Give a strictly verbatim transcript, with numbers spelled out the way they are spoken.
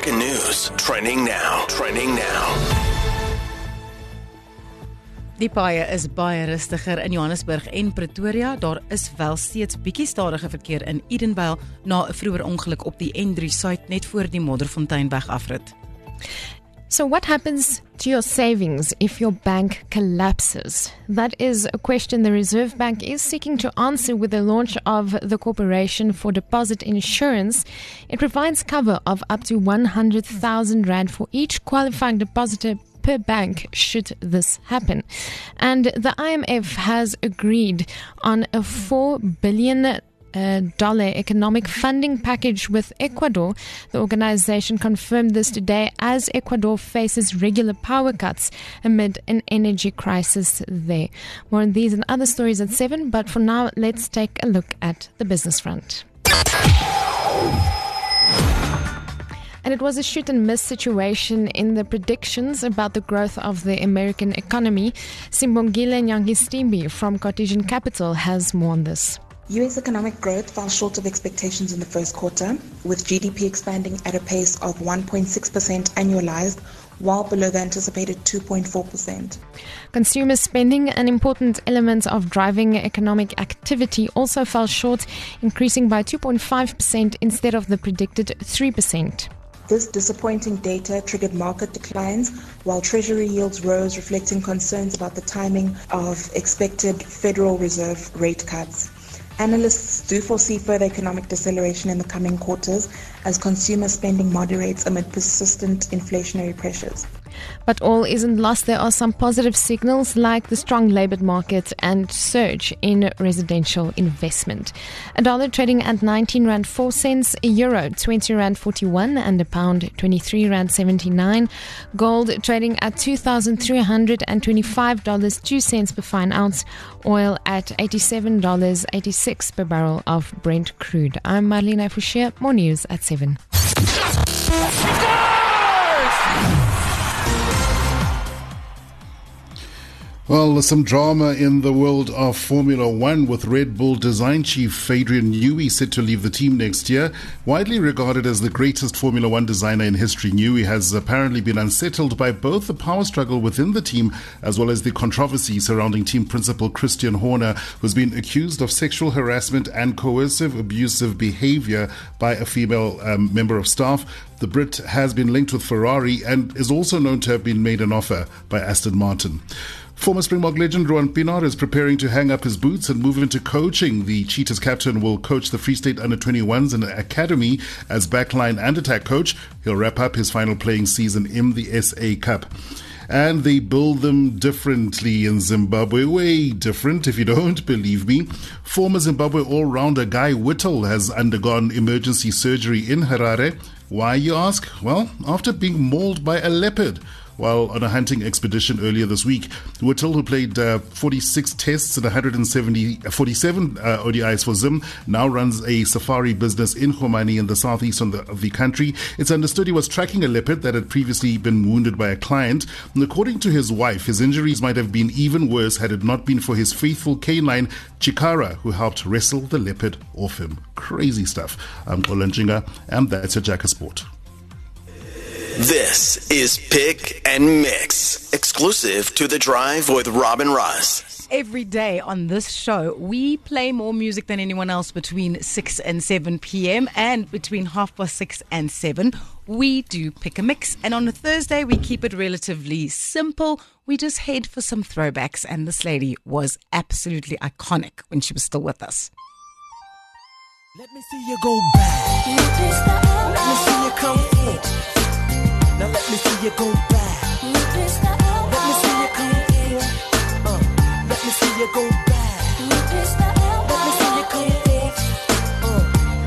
African news, trending now, trending now. Die paaie is baie rustiger in Johannesburg en Pretoria. Daar is wel steeds bietjie stadige verkeer in Edenvale na 'n vroeër ongeluk op die N drie suid net voor die Modderfonteinweg afrit. So what happens to your savings if your bank collapses? That is a question the Reserve Bank is seeking to answer with the launch of the Corporation for Deposit Insurance. It provides cover of up to one hundred thousand rand for each qualifying depositor per bank should this happen. And the I M F has agreed on a four billion Uh, dollar economic funding package with Ecuador. The organization confirmed this today as Ecuador faces regular power cuts amid an energy crisis there. More on these and other stories at seven, but for now, let's take a look at the business front. And it was a shoot and miss situation in the predictions about the growth of the American economy. Simbongile Nyangistimbi from Cartesian Capital has more on this. U S economic growth fell short of expectations in the first quarter, with G D P expanding at a pace of one point six percent annualized, well below the anticipated two point four percent. Consumer spending, an important element of driving economic activity, also fell short, increasing by two point five percent instead of the predicted three percent. This disappointing data triggered market declines, while Treasury yields rose, reflecting concerns about the timing of expected Federal Reserve rate cuts. Analysts do foresee further economic deceleration in the coming quarters as consumer spending moderates amid persistent inflationary pressures. But all isn't lost. There are some positive signals like the strong labour market and surge in residential investment. A dollar trading at nineteen rand four cents, a euro twenty rand forty-one and a pound twenty-three rand seventy-nine. Gold trading at two thousand three hundred twenty-five dollars two cents per fine ounce. Oil at eighty-seven dollars eighty-six per barrel of Brent crude. I'm Marlene Foucher. More news at seven. Well, some drama in the world of Formula One with Red Bull design chief Adrian Newey set to leave the team next year. Widely regarded as the greatest Formula One designer in history, Newey has apparently been unsettled by both the power struggle within the team as well as the controversy surrounding team principal Christian Horner, who's been accused of sexual harassment and coercive abusive behavior by a female um, member of staff. The Brit has been linked with Ferrari and is also known to have been made an offer by Aston Martin. Former Springbok legend Rowan Pienaar is preparing to hang up his boots and move into coaching. The Cheetahs captain will coach the Free State under twenty-ones in the academy as backline and attack coach. He'll wrap up his final playing season in the S A Cup. And they build them differently in Zimbabwe, way different if you don't believe me. Former Zimbabwe all-rounder Guy Whittle has undergone emergency surgery in Harare. Why, you ask? Well, after being mauled by a leopard while on a hunting expedition earlier this week. Whittle, who played uh, forty-six tests and one hundred seventy, forty-seven uh, O D Is for Zim, now runs a safari business in Khomani in the southeast of the, of the country. It's understood he was tracking a leopard that had previously been wounded by a client. And according to his wife, his injuries might have been even worse had it not been for his faithful canine, Chikara, who helped wrestle the leopard off him. Crazy stuff. I'm Kolanjinga, and that's a Jacker Sport. This is Pick and Mix, exclusive to The Drive with Robin Ross. Every day on this show, we play more music than anyone else between six and seven p.m. and between half past six and seven, we do Pick a Mix. And on a Thursday, we keep it relatively simple. We just head for some throwbacks, and this lady was absolutely iconic when she was still with us. Let me see you go back. Let me see you come forward. Now let me see you go back.